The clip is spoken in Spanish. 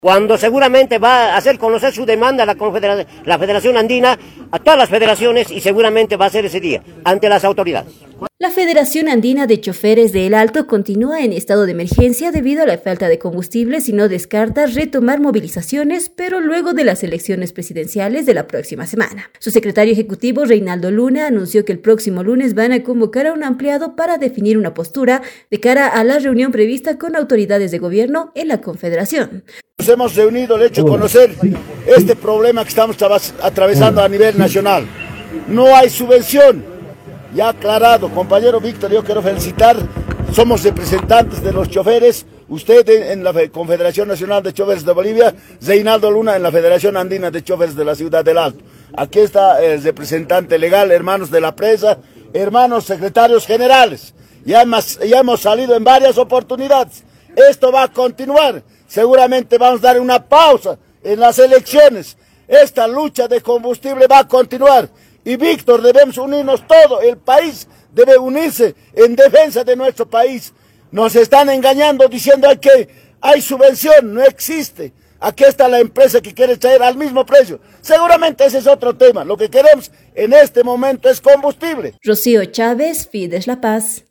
Cuando seguramente va a hacer conocer su demanda a la Federación Andina, a todas las federaciones, y seguramente va a ser ese día, ante las autoridades. La Federación Andina de Choferes de El Alto continúa en estado de emergencia debido a la falta de combustibles y no descarta retomar movilizaciones, pero luego de las elecciones presidenciales de la próxima semana. Su secretario ejecutivo, Reinaldo Luna, anunció que el próximo lunes van a convocar a un ampliado para definir una postura de cara a la reunión prevista con autoridades de gobierno en la Confederación. Nos hemos reunido, el hecho de conocer este problema que estamos atravesando a nivel nacional. No hay subvención. Ya aclarado, compañero Víctor, yo quiero felicitar, somos representantes de los choferes, usted en la Confederación Nacional de Choferes de Bolivia, Reinaldo Luna en la Federación Andina de Choferes de la Ciudad del Alto. Aquí está el representante legal, hermanos de la presa, hermanos secretarios generales. Ya hemos salido en varias oportunidades. Esto va a continuar. Seguramente vamos a dar una pausa en las elecciones. Esta lucha de combustible va a continuar. Y Víctor, debemos unirnos todo, el país debe unirse en defensa de nuestro país. Nos están engañando diciendo que hay subvención, no existe. Aquí está la empresa que quiere traer al mismo precio. Seguramente ese es otro tema. Lo que queremos en este momento es combustible. Rocío Chávez, Fides La Paz.